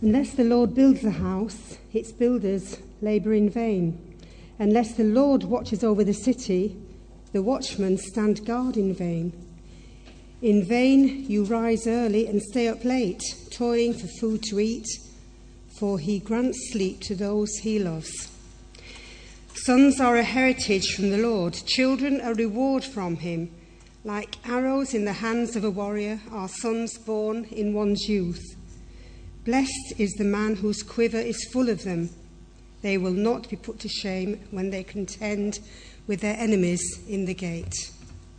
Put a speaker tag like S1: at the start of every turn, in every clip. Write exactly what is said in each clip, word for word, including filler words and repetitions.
S1: Unless the Lord builds the house, its builders labour in vain. Unless the Lord watches over the city, the watchmen stand guard in vain. In vain you rise early and stay up late, toiling for food to eat, for he grants sleep to those he loves. Sons are a heritage from the Lord, children a reward from him. Like arrows in the hands of a warrior are sons born in one's youth. Blessed is the man whose quiver is full of them. They will not be put to shame when they contend with their enemies in the gate.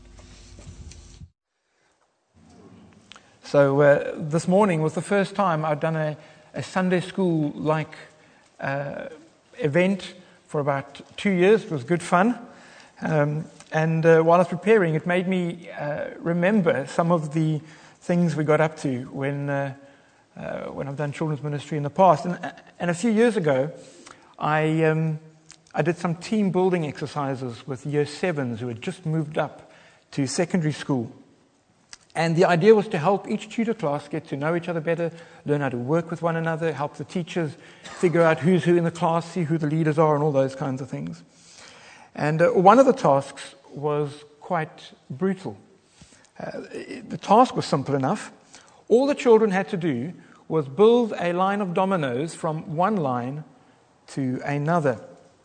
S2: So uh, this morning was the first time I'd done a, a Sunday school-like uh, event for about two years. It was good fun. Um, and uh, while I was preparing, it made me uh, remember some of the things we got up to when uh, uh, when I've done children's ministry in the past. And, and a few years ago, I um, I did some team building exercises with year sevens who had just moved up to secondary school. And the idea was to help each tutor class get to know each other better, learn how to work with one another, help the teachers figure out who's who in the class, see who the leaders are, and all those kinds of things. And uh, one of the tasks was quite brutal. Uh, the task was simple enough. All the children had to do was build a line of dominoes from one line to another.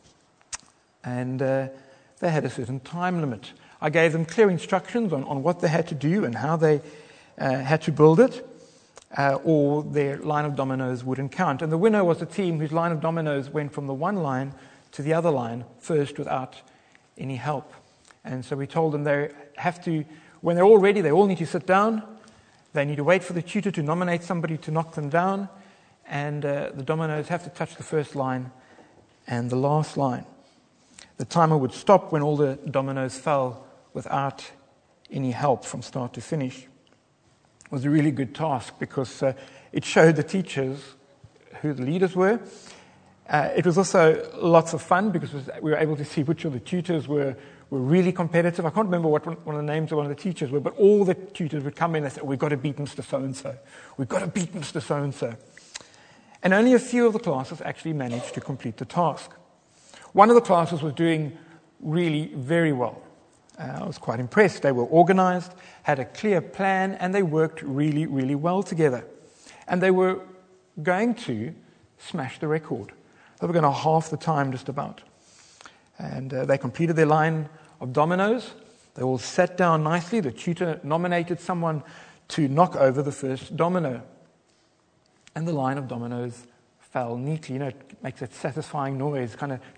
S2: And uh, they had a certain time limit. I gave them clear instructions on, on what they had to do and how they uh, had to build it, uh, or their line of dominoes wouldn't count. And the winner was the team whose line of dominoes went from the one line to the other line first without any help. And so we told them they have to, when they're all ready, they all need to sit down. They need to wait for the tutor to nominate somebody to knock them down. And uh, the dominoes have to touch the first line and the last line. The timer would stop when all the dominoes fell without any help from start to finish. It was a really good task because uh, it showed the teachers who the leaders were. Uh, it was also lots of fun because we were able to see which of the tutors were, were really competitive. I can't remember what one of the names of one of the teachers were, but all the tutors would come in and say, we've got to beat Mister So-and-so. We've got to beat Mister So-and-so. And only a few of the classes actually managed to complete the task. One of the classes was doing really very well. Uh, I was quite impressed. They were organized, had a clear plan, and they worked really, really well together. And they were going to smash the record. They were going to half the time just about. And uh, they completed their line of dominoes. They all sat down nicely. The tutor nominated someone to knock over the first domino. And the line of dominoes fell neatly. You know, it makes a satisfying noise, kind of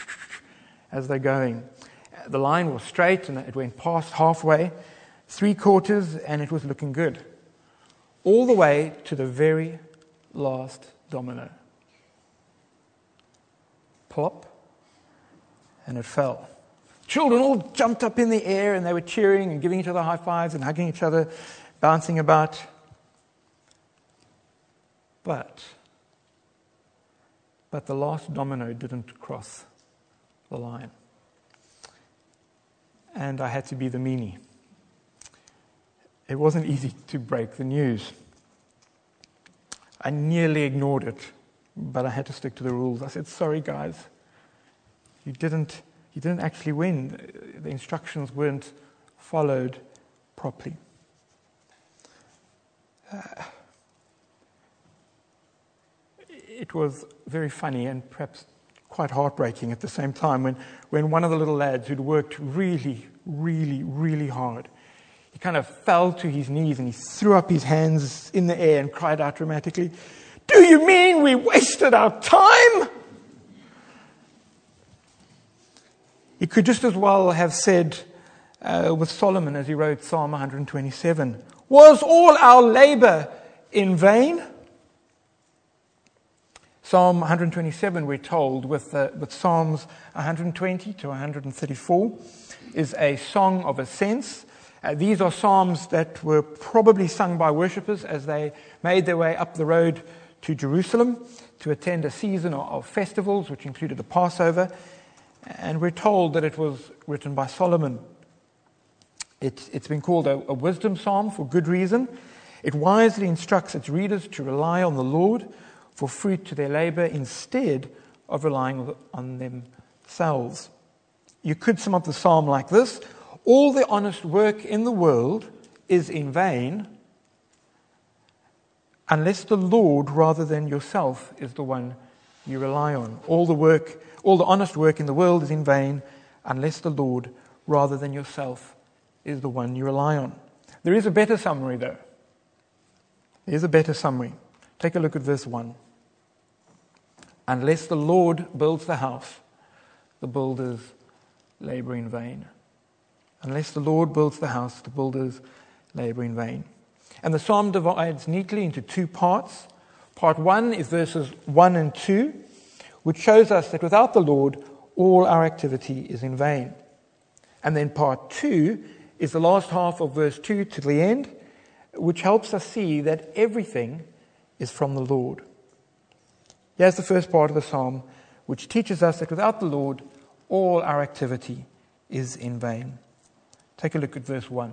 S2: as they're going. The line was straight and it went past halfway, three quarters, and it was looking good. All the way to the very last domino. Plop, and it fell. Children all jumped up in the air and they were cheering and giving each other high fives and hugging each other, bouncing about. But, but the last domino didn't cross the line. And I had to be the meanie. It wasn't easy to break the news. I nearly ignored it, but I had to stick to the rules. I said, sorry guys, you didn't, you didn't actually win. The instructions weren't followed properly. Uh, it was very funny and perhaps quite heartbreaking at the same time when, when one of the little lads who'd worked really, really, really hard, he kind of fell to his knees and he threw up his hands in the air and cried out dramatically, "Do you mean we wasted our time?" He could just as well have said uh, with Solomon as he wrote Psalm one twenty-seven, "Was all our labor in vain?" Psalm one twenty-seven, we're told, with, uh, with Psalms one twenty to one thirty-four, is a song of ascents. Uh, these are psalms that were probably sung by worshippers as they made their way up the road to Jerusalem to attend a season of, of festivals, which included the Passover. And we're told that it was written by Solomon. It, it's been called a, a wisdom psalm for good reason. It wisely instructs its readers to rely on the Lord, for fruit to their labor instead of relying on themselves. You could sum up the psalm like this: all the honest work in the world is in vain unless the Lord rather than yourself is the one you rely on. All the work, all the honest work in the world is in vain unless the Lord rather than yourself is the one you rely on. There is a better summary though. There is a better summary. Take a look at verse one. Unless the Lord builds the house, the builders labor in vain. Unless the Lord builds the house, the builders labor in vain. And the psalm divides neatly into two parts. Part one is verses one and two, which shows us that without the Lord, all our activity is in vain. And then part two is the last half of verse two to the end, which helps us see that everything is from the Lord. Here's the first part of the psalm, which teaches us that without the Lord, all our activity is in vain. Take a look at verse one.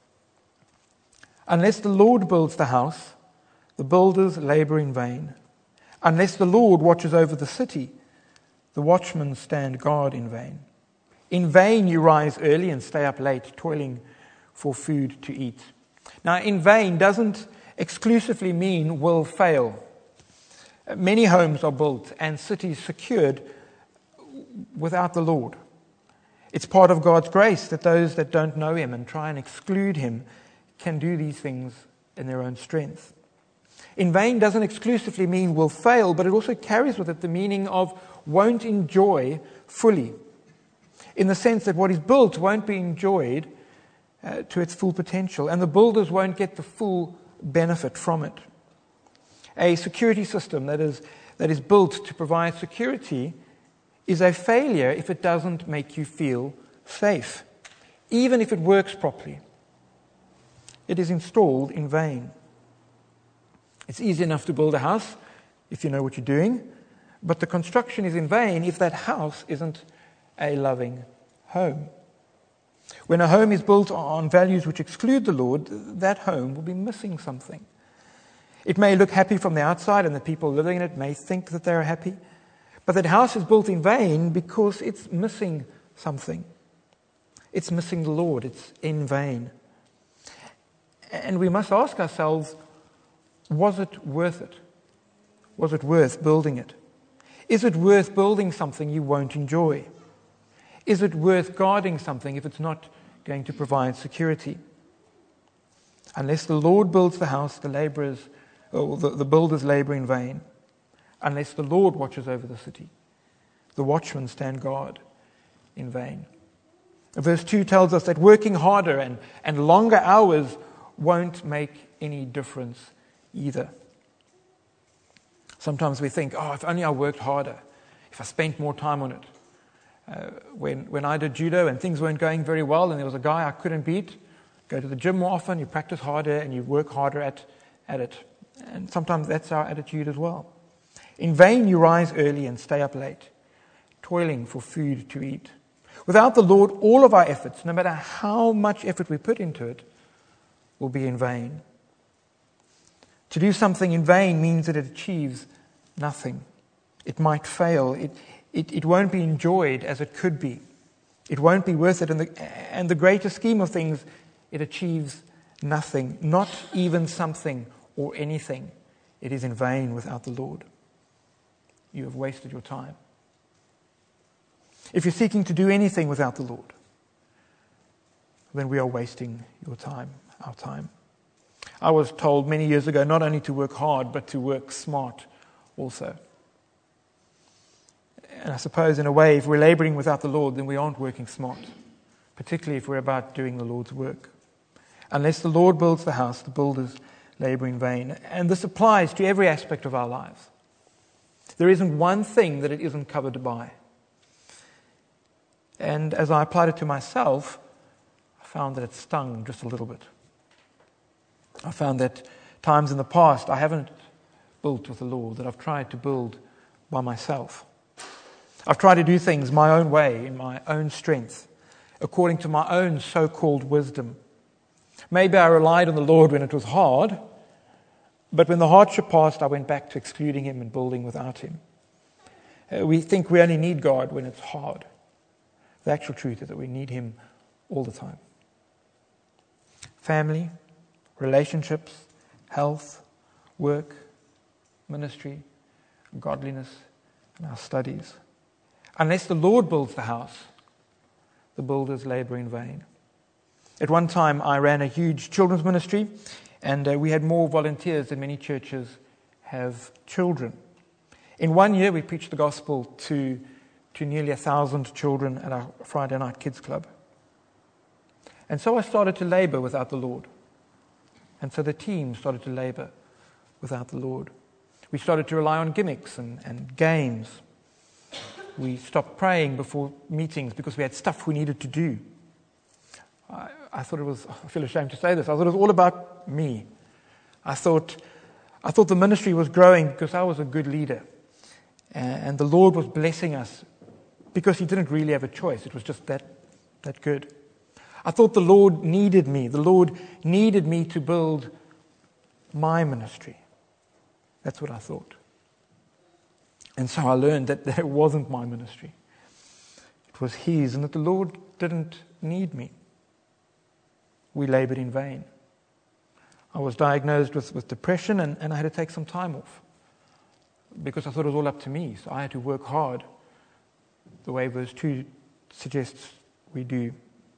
S2: Unless the Lord builds the house, the builders labor in vain. Unless the Lord watches over the city, the watchmen stand guard in vain. In vain you rise early and stay up late, toiling for food to eat. Now, in vain doesn't exclusively mean will fail. Many homes are built and cities secured without the Lord. It's part of God's grace that those that don't know Him and try and exclude Him can do these things in their own strength. In vain doesn't exclusively mean will fail, but it also carries with it the meaning of won't enjoy fully, in the sense that what is built won't be enjoyed uh, to its full potential, and the builders won't get the full benefit from it. A security system that is, that is built to provide security is a failure if it doesn't make you feel safe, even if it works properly. It is installed in vain. It's easy enough to build a house if you know what you're doing, but the construction is in vain if that house isn't a loving home. When a home is built on values which exclude the Lord, that home will be missing something. It may look happy from the outside, and the people living in it may think that they're happy, but that house is built in vain because it's missing something. It's missing the Lord. It's in vain. And we must ask ourselves, was it worth it? Was it worth building it? Is it worth building something you won't enjoy? Is it worth guarding something if it's not going to provide security? Unless the Lord builds the house, the laborers, or the, the builders labor in vain. Unless the Lord watches over the city, the watchmen stand guard in vain. Verse two tells us that working harder and, and longer hours won't make any difference either. Sometimes we think, oh, if only I worked harder, if I spent more time on it. Uh, when, when I did judo and things weren't going very well and there was a guy I couldn't beat, go to the gym more often, you practice harder and you work harder at, at it. And sometimes that's our attitude as well. In vain you rise early and stay up late, toiling for food to eat. Without the Lord, all of our efforts, no matter how much effort we put into it, will be in vain. To do something in vain means that it achieves nothing. It might fail. It, it, it won't be enjoyed as it could be. It won't be worth it. In the, and the greater scheme of things, it achieves nothing, not even something or anything. It is in vain without the Lord. You have wasted your time. If you're seeking to do anything without the Lord, then we are wasting your time, our time. I was told many years ago not only to work hard, but to work smart also. And I suppose in a way, if we're laboring without the Lord, then we aren't working smart, particularly if we're about doing the Lord's work. Unless the Lord builds the house, the builders labor in vain. And this applies to every aspect of our lives. There isn't one thing that it isn't covered by. And as I applied it to myself, I found that it stung just a little bit. I found that times in the past I haven't built with the Lord, that I've tried to build by myself. I've tried to do things my own way, in my own strength, according to my own so-called wisdom. Maybe I relied on the Lord when it was hard, But when the hardship passed, I went back to excluding him and building without him. Uh, we think we only need God when it's hard. The actual truth is that we need him all the time. Family, relationships, health, work, ministry, godliness, and our studies. Unless the Lord builds the house, the builders labor in vain. At one time, I ran a huge children's ministry, and uh, we had more volunteers than many churches have children. In one year, we preached the gospel to, to nearly a thousand children at our Friday night kids club. And so I started to labor without the Lord. And so the team started to labor without the Lord. We started to rely on gimmicks and, and games. We stopped praying before meetings because we had stuff we needed to do. I, I thought it was, I feel ashamed to say this, I thought it was all about me. I thought, I thought the ministry was growing because I was a good leader. And the Lord was blessing us because he didn't really have a choice. It was just that, that good. I thought the Lord needed me. The Lord needed me to build my ministry. That's what I thought. And so I learned that it wasn't my ministry. It was his, and that the Lord didn't need me. We labored in vain. I was diagnosed with, with depression, and, and I had to take some time off because I thought it was all up to me. So I had to work hard the way verse two suggests we do.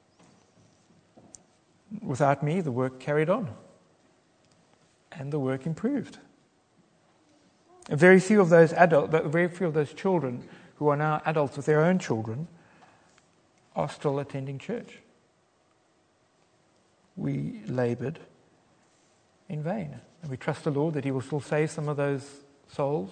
S2: Without me, the work carried on. And the work improved. And very few of those adults, very few of those children who are now adults with their own children are still attending church. We labored in vain. And we trust the Lord that he will still save some of those souls.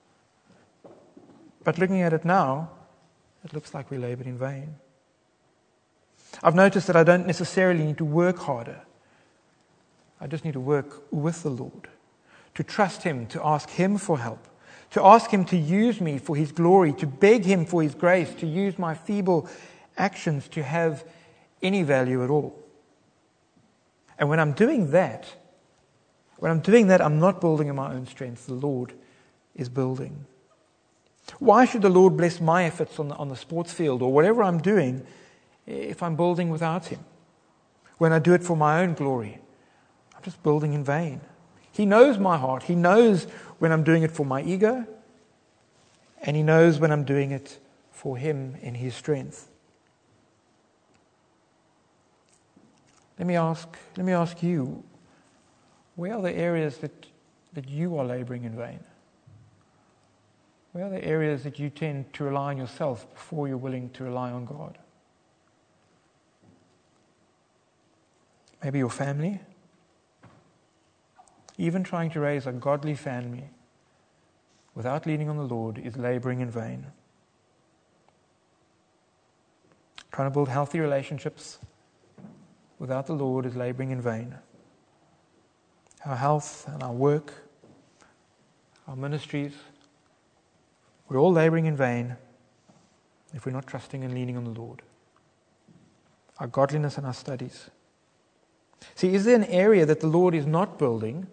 S2: But looking at it now, it looks like we labored in vain. I've noticed that I don't necessarily need to work harder. I just need to work with the Lord, to trust him, to ask him for help, to ask him to use me for his glory, to beg him for his grace, to use my feeble actions to have any value at all. And when I'm doing that, when I'm doing that, I'm not building in my own strength. The Lord is building. Why should the Lord bless my efforts on the, on the sports field or whatever I'm doing if I'm building without him? When I do it for my own glory, I'm just building in vain. He knows my heart. He knows when I'm doing it for my ego, and he knows when I'm doing it for him in his strength. Let me ask, let me ask you, where are the areas that, that you are laboring in vain? Where are the areas that you tend to rely on yourself before you're willing to rely on God? Maybe your family. Even trying to raise a godly family without leaning on the Lord is laboring in vain. Trying to build healthy relationships without the Lord is laboring in vain. Our health and our work, our ministries, we're all laboring in vain if we're not trusting and leaning on the Lord. Our godliness and our studies. See, is there an area that the Lord is not building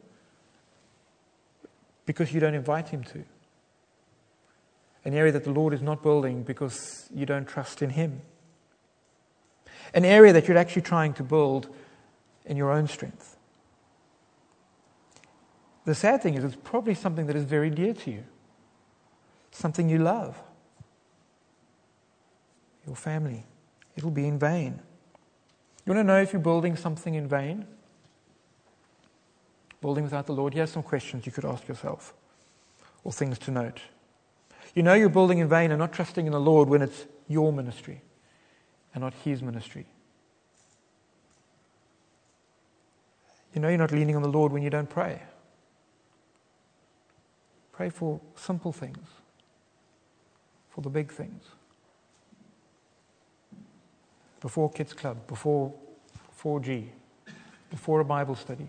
S2: because you don't invite him to? An area that the Lord is not building because you don't trust in him? An area that you're actually trying to build in your own strength? The sad thing is it's probably something that is very dear to you. Something you love. Your family. It'll be in vain. You want to know if you're building something in vain? Building without the Lord? Here's some questions you could ask yourself, or things to note. You know you're building in vain and not trusting in the Lord when it's your ministry and not his ministry. You know you're not leaning on the Lord when you don't pray. Pray for simple things, for the big things. Before Kids Club, before four G, before a Bible study.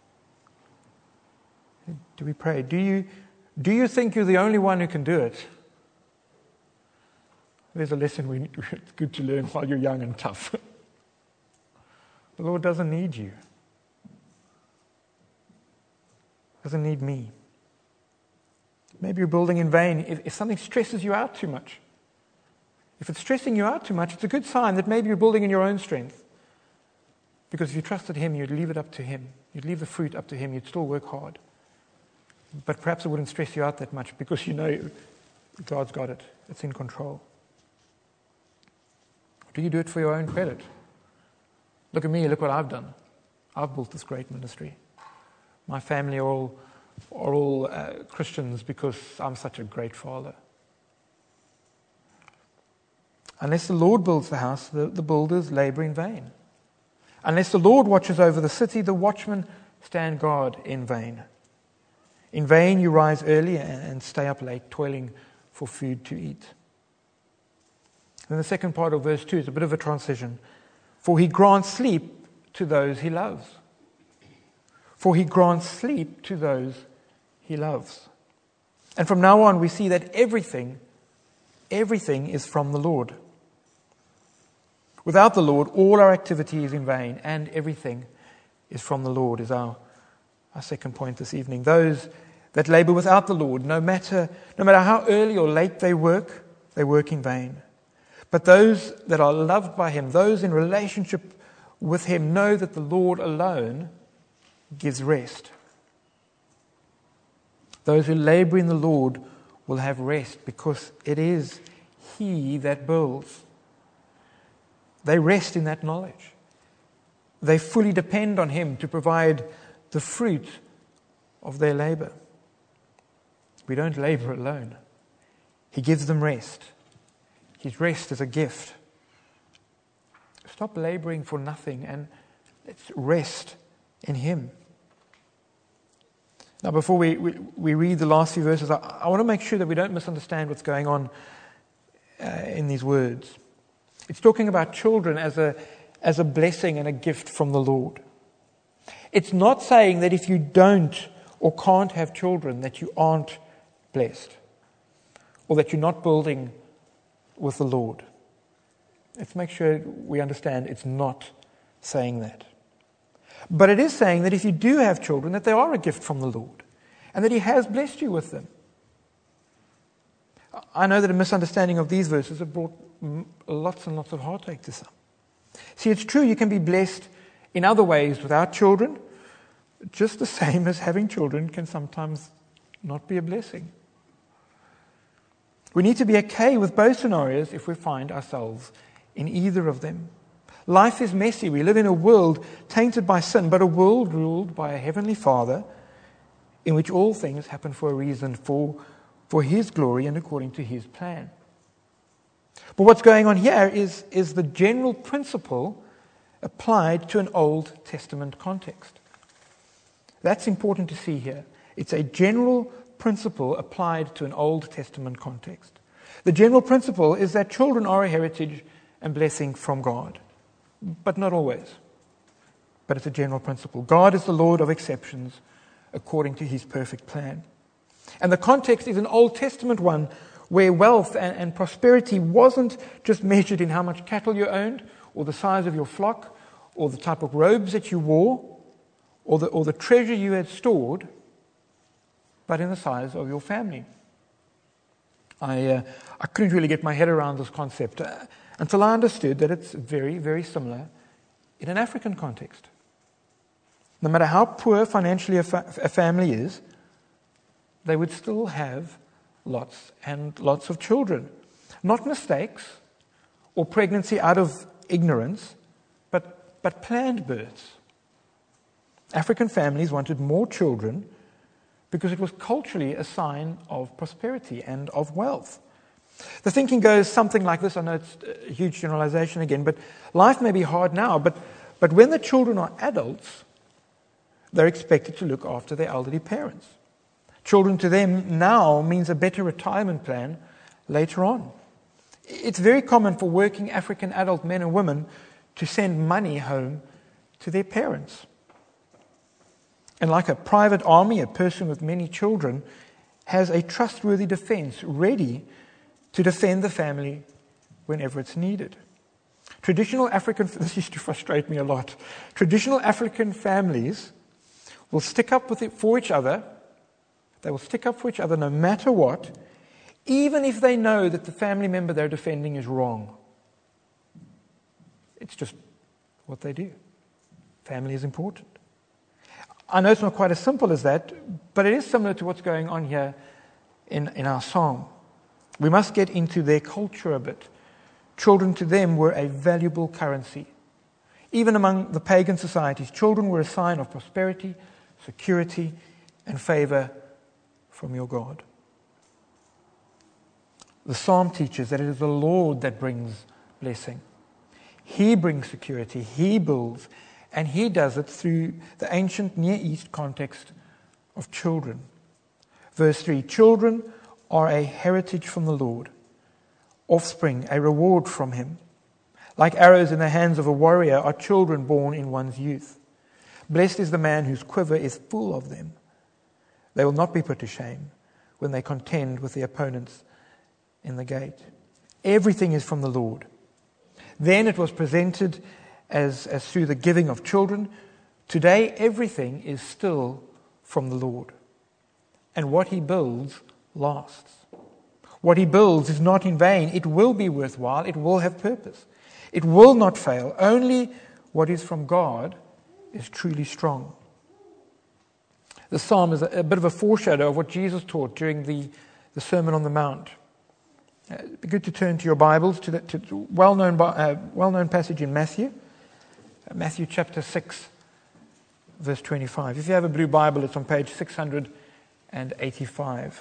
S2: Do we pray? Do you, do you think you're the only one who can do it? There's a lesson we, it's good to learn while you're young and tough. The Lord doesn't need you. doesn't need me. Maybe you're building in vain if, if something stresses you out too much. If it's stressing you out too much, it's a good sign that maybe you're building in your own strength. Because if you trusted Him, you'd leave it up to Him. You'd leave the fruit up to Him. You'd still work hard. But perhaps it wouldn't stress you out that much because you know God's got it. It's in control. Do you do it for your own credit? Look at me, look what I've done. I've built this great ministry. My family are all, are all uh, Christians because I'm such a great father. Unless the Lord builds the house, the, the builders labor in vain. Unless the Lord watches over the city, the watchmen stand guard in vain. In vain you rise early and stay up late, toiling for food to eat. Then the second part of verse two is a bit of a transition. For He grants sleep to those He loves. For He grants sleep to those He loves. And from now on we see that everything, everything is from the Lord. Without the Lord, all our activity is in vain, and everything is from the Lord, is our, our second point this evening. Those that labor without the Lord, no matter, no matter how early or late they work, they work in vain. But those that are loved by Him, those in relationship with Him, know that the Lord alone gives rest. Those who labor in the Lord will have rest because it is He that builds. They rest in that knowledge. They fully depend on Him to provide the fruit of their labor. We don't labor alone. He gives them rest. His rest is a gift. Stop laboring for nothing and let's rest in Him. Now, before we, we, we read the last few verses, I, I want to make sure that we don't misunderstand what's going on uh, in these words. It's talking about children as a, as a blessing and a gift from the Lord. It's not saying that if you don't or can't have children that you aren't blessed or that you're not building with the Lord. Let's make sure we understand it's not saying that. But it is saying that if you do have children, that they are a gift from the Lord and that He has blessed you with them. I know that a misunderstanding of these verses have brought lots and lots of heartache to some. See, it's true you can be blessed in other ways without children, just the same as having children can sometimes not be a blessing. We need to be okay with both scenarios if we find ourselves in either of them. Life is messy. We live in a world tainted by sin, but a world ruled by a heavenly Father in which all things happen for a reason, for, for His glory and according to His plan. But what's going on here is, is the general principle applied to an Old Testament context. That's important to see here. It's a general principle applied to an Old Testament context. The general principle is that children are a heritage and blessing from God, but not always. But it's a general principle. God is the Lord of exceptions according to His perfect plan. And the context is an Old Testament one where wealth and, and prosperity wasn't just measured in how much cattle you owned, or the size of your flock, or the type of robes that you wore, or the, or the treasure you had stored, but in the size of your family. I, uh, I couldn't really get my head around this concept uh, until I understood that it's very, very similar in an African context. No matter how poor financially a, fa- a family is, they would still have lots and lots of children. Not mistakes or pregnancy out of ignorance, but, but planned births. African families wanted more children because it was culturally a sign of prosperity and of wealth. The thinking goes something like this. I know it's a huge generalization again, but life may be hard now, but, but when the children are adults, they're expected to look after their elderly parents. Children to them now means a better retirement plan later on. It's very common for working African adult men and women to send money home to their parents. And like a private army, a person with many children has a trustworthy defense ready to defend the family whenever it's needed. Traditional African, this used to frustrate me a lot, traditional African families will stick up with it for each other They will stick up for each other no matter what, even if they know that the family member they're defending is wrong. It's just what they do. Family is important. I know it's not quite as simple as that, but it is similar to what's going on here in, in our psalm. We must get into their culture a bit. Children to them were a valuable currency. Even among the pagan societies, children were a sign of prosperity, security, and favor from your God. The psalm teaches that it is the Lord that brings blessing. He brings security, He builds, and He does it through the ancient Near East context of children. Verse three, children are a heritage from the Lord, offspring, a reward from Him. Like arrows in the hands of a warrior are children born in one's youth. Blessed is the man whose quiver is full of them. They will not be put to shame when they contend with the opponents in the gate. Everything is from the Lord. Then it was presented as, as through the giving of children. Today, everything is still from the Lord. And what He builds lasts. What He builds is not in vain. It will be worthwhile. It will have purpose. It will not fail. Only what is from God is truly strong. The psalm is a, a bit of a foreshadow of what Jesus taught during the, the Sermon on the Mount. Uh, it'd be good to turn to your Bibles to the to well-known, uh, well-known passage in Matthew. Uh, Matthew chapter six, verse twenty-five. If you have a blue Bible, it's on page six hundred eighty-five.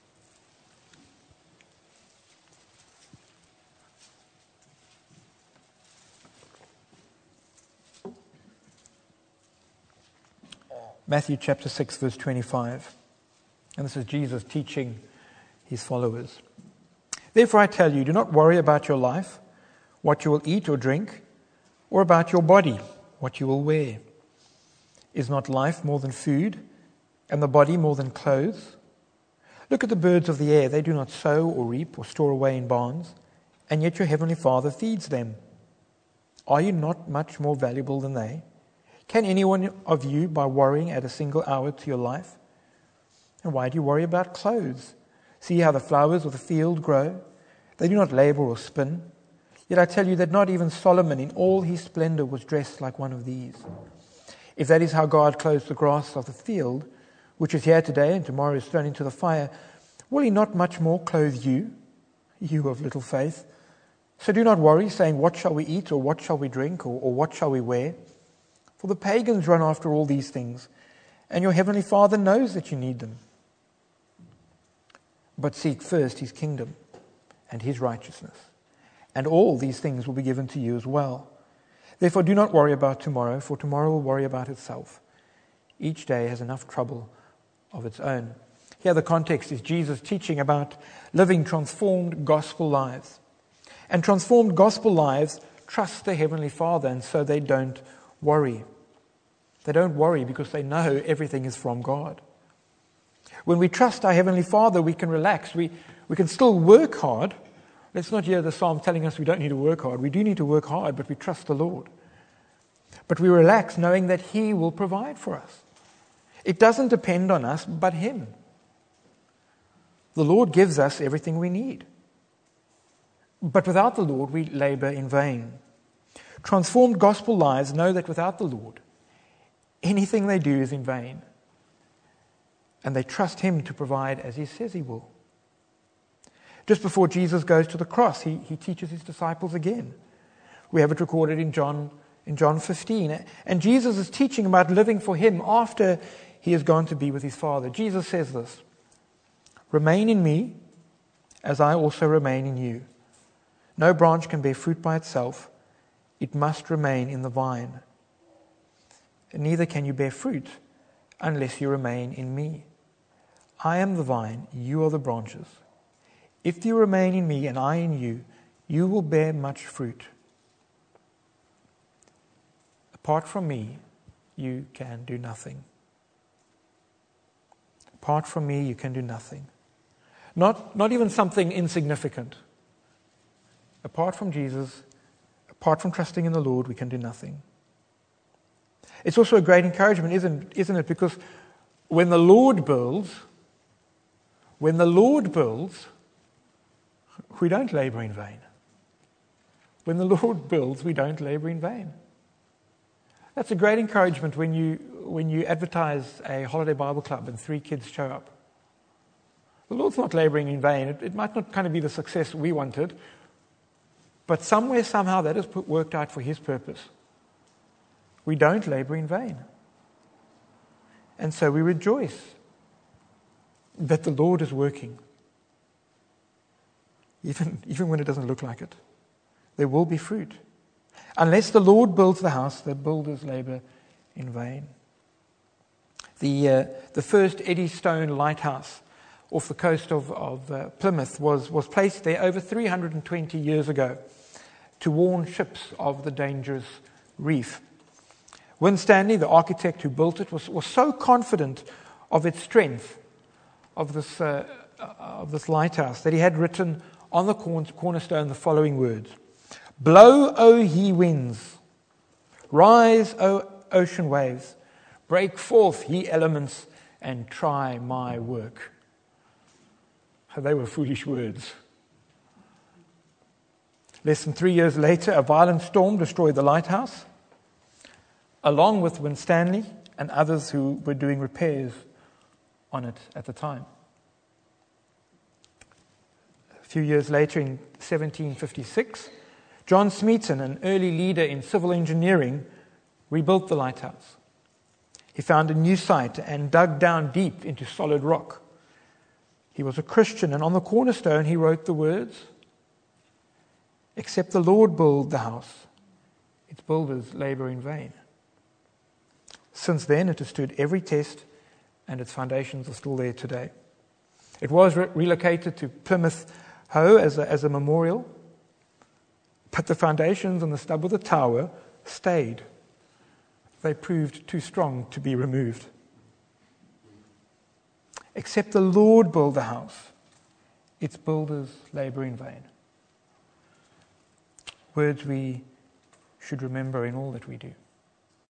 S2: Matthew chapter six, verse twenty-five. And this is Jesus teaching His followers. Therefore I tell you, do not worry about your life, what you will eat or drink, or about your body, what you will wear. Is not life more than food, and the body more than clothes? Look at the birds of the air. They do not sow or reap or store away in barns, and yet your heavenly Father feeds them. Are you not much more valuable than they? Can any one of you, by worrying, add a single hour to your life? And why do you worry about clothes? See how the flowers of the field grow? They do not labor or spin. Yet I tell you that not even Solomon in all his splendor was dressed like one of these. If that is how God clothes the grass of the field, which is here today and tomorrow is thrown into the fire, will He not much more clothe you, you of little faith? So do not worry, saying, what shall we eat, or what shall we drink, or, or what shall we wear? For the pagans run after all these things, and your heavenly Father knows that you need them. But seek first His kingdom and His righteousness, and all these things will be given to you as well. Therefore do not worry about tomorrow, for tomorrow will worry about itself. Each day has enough trouble of its own. Here the context is Jesus teaching about living transformed gospel lives. And transformed gospel lives trust their Heavenly Father, and so they don't worry. They don't worry because they know everything is from God. When we trust our Heavenly Father, we can relax. We, we can still work hard. Let's not hear the psalm telling us we don't need to work hard. We do need to work hard, but we trust the Lord. But we relax knowing that He will provide for us. It doesn't depend on us, but Him. The Lord gives us everything we need. But without the Lord, we labor in vain. Transformed gospel lives know that without the Lord, anything they do is in vain. And they trust Him to provide as He says He will. Just before Jesus goes to the cross, He, he teaches His disciples again. We have it recorded in John, in John fifteen. And Jesus is teaching about living for Him after He has gone to be with His Father. Jesus says this, remain in me as I also remain in you. No branch can bear fruit by itself. It must remain in the vine. And neither can you bear fruit unless you remain in me. I am the vine, you are the branches. If you remain in me and I in you, you will bear much fruit. Apart from me, you can do nothing. Apart from me, you can do nothing. Not, not even something insignificant. Apart from Jesus, apart from trusting in the Lord, we can do nothing. It's also a great encouragement, isn't, isn't it? Because when the Lord builds, when the Lord builds, we don't labor in vain. When the Lord builds, we don't labor in vain. That's a great encouragement when you when you advertise a holiday Bible club and three kids show up. The Lord's not laboring in vain. It, it might not kind of be the success we wanted, but somewhere, somehow, that has put, worked out for His purpose. We don't labor in vain. And so we rejoice that the Lord is working, even, even when it doesn't look like it. There will be fruit. Unless the Lord builds the house, the builders labor in vain. The, uh, the first Eddystone lighthouse off the coast of, of uh, Plymouth was, was placed there over three hundred twenty years ago to warn ships of the dangerous reef. Winstanley, the architect who built it, was, was so confident of its strength, of this, uh, of this lighthouse, that he had written on the cornerstone the following words: "Blow, O ye winds, rise, O ocean waves, break forth, ye elements, and try my work." They were foolish words. Less than three years later, a violent storm destroyed the lighthouse, along with Winstanley and others who were doing repairs on it at the time. A few years later, in seventeen fifty-six, John Smeaton, an early leader in civil engineering, rebuilt the lighthouse. He found a new site and dug down deep into solid rock. He was a Christian, and on the cornerstone he wrote the words, "Except the Lord build the house, its builders labor in vain." Since then, it has stood every test, and its foundations are still there today. It was re- relocated to Plymouth Hoe as a, as a memorial, but the foundations and the stub of the tower stayed. They proved too strong to be removed. Except the Lord build the house, its builders labor in vain. Words we should remember in all that we do.